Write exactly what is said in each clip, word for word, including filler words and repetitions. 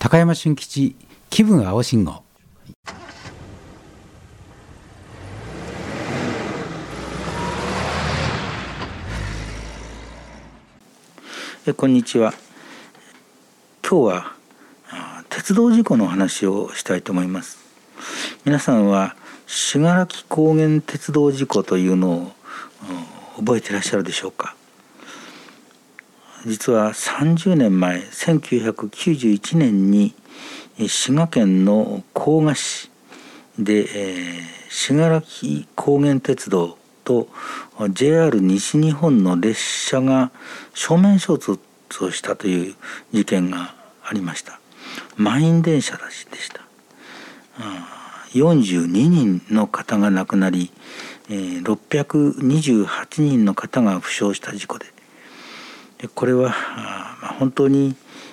高山俊吉気分青信号。 えこんにちは。今日は鉄道事故の話をしたいと思います。皆さんは信楽高原鉄道事故というのを覚えていらっしゃるでしょうか。実はさんじゅうねんまえせんきゅうひゃくきゅうじゅういちねんに滋賀県の甲賀市で、えー、信楽高原鉄道と ジェイアール 西日本の列車が正面衝突をしたという事件がありました。満員電車でした。よんじゅうににんの方が亡くなり、ろっぴゃくにじゅうはちにんの方が負傷した事故で、これは本当に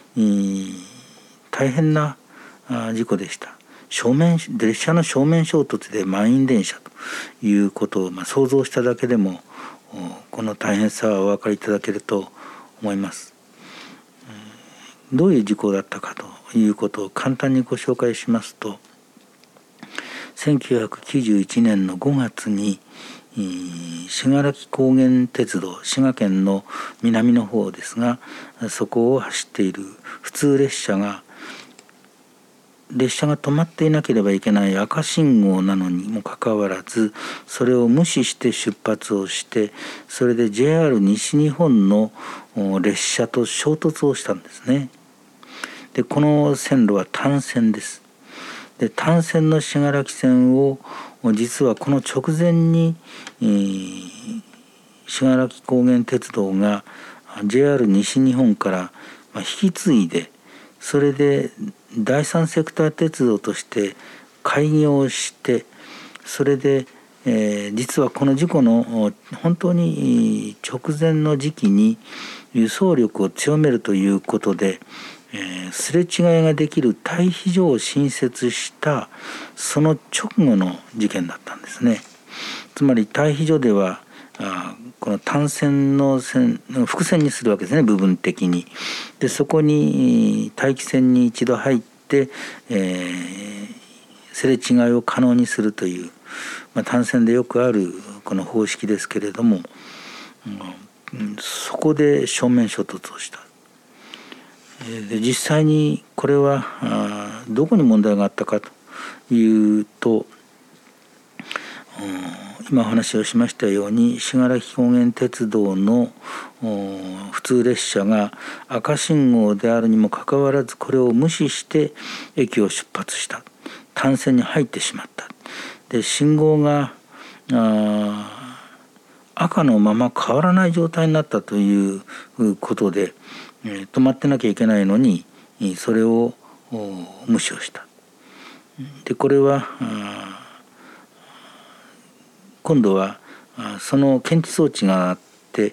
大変な事故でした。正面列車の正面衝突で満員電車ということを、まあ、想像しただけでもこの大変さはお分かりいただけると思います。どういう事故だったかということを簡単にご紹介しますと、せんきゅうひゃくきゅうじゅういちねんのごがつに信楽高原鉄道、滋賀県の南の方ですが、そこを走っている普通列車が列車が止まっていなければいけない赤信号なのにもかかわらず、それを無視して出発をして、それで ジェイアール 西日本の列車と衝突をしたんですね。でこの線路は単線です。で単線の信楽線を実はこの直前に、えー、信楽高原鉄道が ジェイアール 西日本から引き継いで、それで第三セクター鉄道として開業して、それで、えー、実はこの事故の本当に直前の時期に輸送力を強めるということで、えー、すれ違いができる退避所を新設したその直後の事件だったんですね。つまり退避所ではあこの単線の線複線にするわけですね、部分的に。でそこに待機線に一度入って、えー、すれ違いを可能にするという、まあ、単線でよくあるこの方式ですけれども、うん、そこで正面衝突をした。で実際にこれはあどこに問題があったかというと、今お話をしましたように信楽高原鉄道の普通列車が赤信号であるにもかかわらず、これを無視して駅を出発した。単線に入ってしまった。で信号があ赤のまま変わらない状態になったということで、止まってなきゃいけないのにそれを無視をした。でこれは今度はその検知装置があって、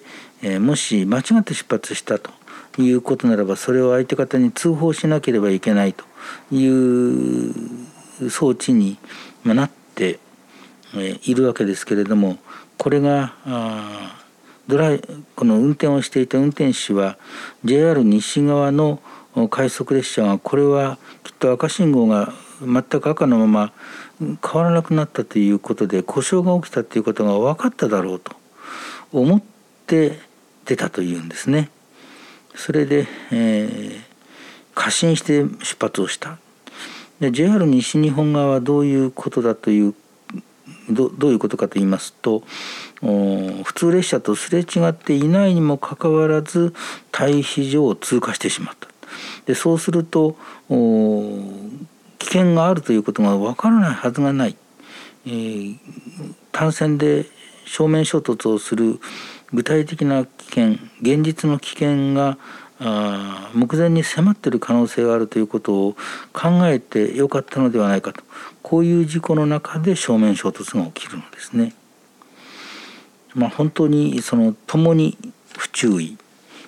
もし間違って出発したということならば、それを相手方に通報しなければいけないという装置になっているわけですけれども、これがドライこの運転をしていた運転士は ジェイアール 西側の快速列車がこれはきっと赤信号が全く赤のまま変わらなくなったということで故障が起きたということが分かっただろうと思って出たというんですね。それで、えー、過信して出発をした。で ジェイアール 西日本側はどういうことだというど, どういうことかと言いますと、普通列車とすれ違っていないにもかかわらず退避所を通過してしまった。でそうすると危険があるということが分からないはずがない、えー、単線で正面衝突をする具体的な危険、現実の危険があ目前に迫っている可能性があるということを考えてよかったのではないかと、こういう事故の中で正面衝突が起きるのですね。まあ、本当にその共に不注意、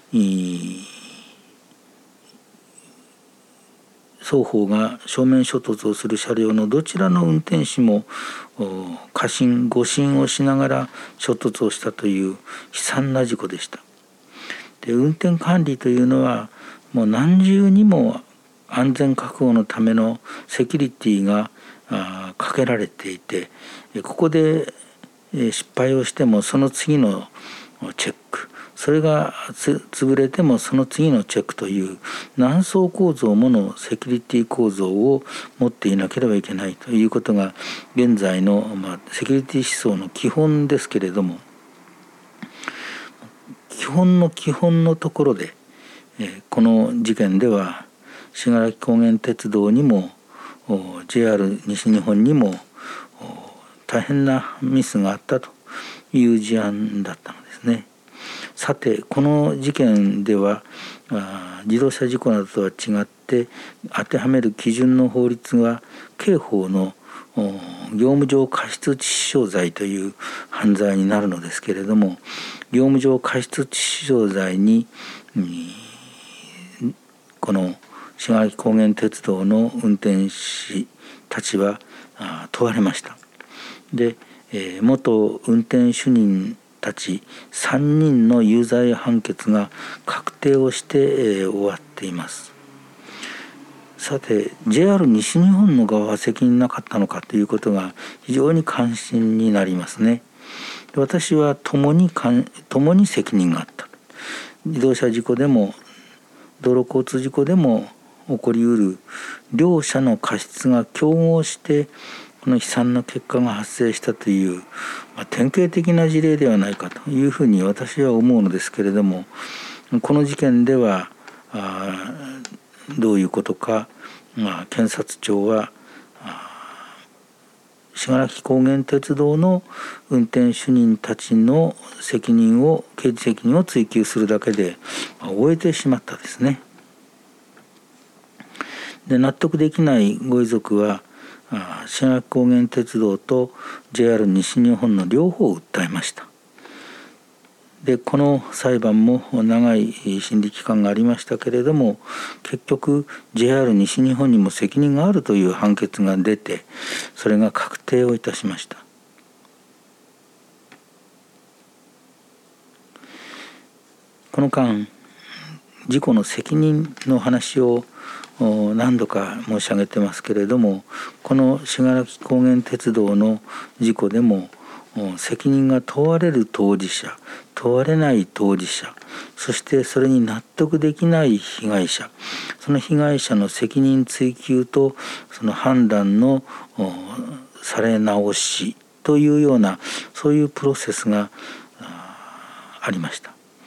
双方が正面衝突をする車両のどちらの運転士も過信誤信をしながら衝突をしたという悲惨な事故でした。で運転管理というのはもう何重にも安全確保のためのセキュリティがあかけられていて、ここで失敗をしてもその次のチェック、それがつ潰れてもその次のチェックという何層構造ものセキュリティ構造を持っていなければいけないということが現在の、まあ、セキュリティ思想の基本ですけれども、基本の基本のところで、えー、この事件では信楽高原鉄道にも ジェイアール 西日本にも大変なミスがあったという事案だったのですね。さてこの事件では自動車事故などとは違って当てはめる基準の法律が刑法の業務上過失致死傷罪という犯罪になるのですけれども、業務上過失致死傷罪にこの信楽高原鉄道の運転士たちは問われました。で、元運転主任たちさんにんの有罪判決が確定をして終わっています。さて ジェイアール 西日本の側は責任なかったのかということが非常に関心になりますね。私は共に共に責任があった。自動車事故でも道路交通事故でも起こりうる両者の過失が競合してこの悲惨な結果が発生したという、まあ、典型的な事例ではないかというふうに私は思うのですけれども、この事件ではあどういうことか、まあ、検察庁は信楽高原鉄道の運転主任たちの責任を刑事責任を追及するだけで終えてしまったですね。で納得できないご遺族は信楽高原鉄道と ジェイアール 西日本の両方を訴えました。でこの裁判も長い審理期間がありましたけれども、結局 ジェイアール 西日本にも責任があるという判決が出て、それが確定をいたしました。この間事故の責任の話を何度か申し上げてますけれども、この信楽高原鉄道の事故でも責任が問われる当事者、問われない当事者、そしてそれに納得できない被害者、その被害者の責任追及とその判断のされ直しというようなそういうプロセスがありました。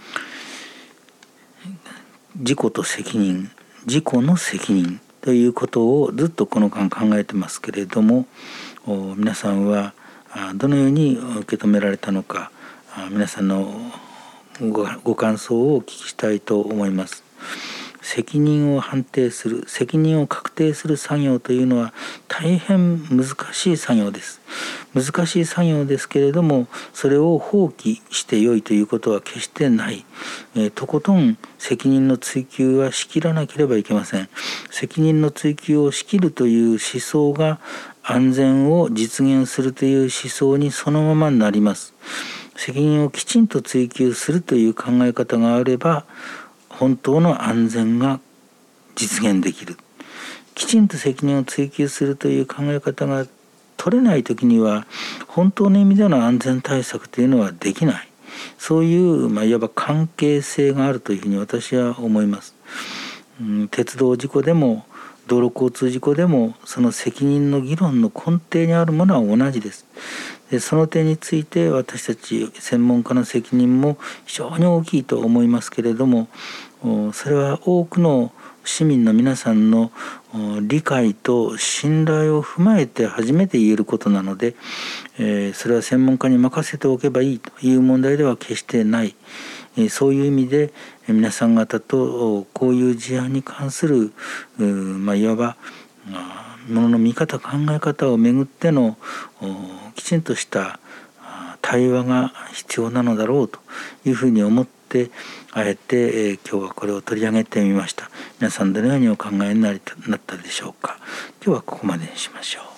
事故と責任、事故の責任ということをずっとこの間考えてますけれども、皆さんはどのように受け止められたのか、皆さんのご感想をお聞きしたいと思います。責任を判定する、責任を確定する作業というのは大変難しい作業です。難しい作業ですけれども、それを放棄してよいということは決してない。えー、とことん責任の追及はしきらなければいけません。責任の追及をしきるという思想が安全を実現するという思想にそのままになります。責任をきちんと追及するという考え方があれば、本当の安全が実現できる。きちんと責任を追及するという考え方が取れないときには、本当の意味での安全対策というのはできない。そういう、まあ、いわば関係性があるというふうに私は思います。うん、鉄道事故でも道路交通事故でもその責任の議論の根底にあるものは同じです。でその点について私たち専門家の責任も非常に大きいと思いますけれども、それは多くの市民の皆さんの理解と信頼を踏まえて初めて言えることなので、それは専門家に任せておけばいいという問題では決してない。そういう意味で皆さん方とこういう事案に関する、まあ、いわばものの見方考え方をめぐってのきちんとした対話が必要なのだろうというふうに思ってあえて、えー、今日はこれを取り上げてみました。皆さんどのようにお考えになったでしょうか。今日はここまでにしましょう。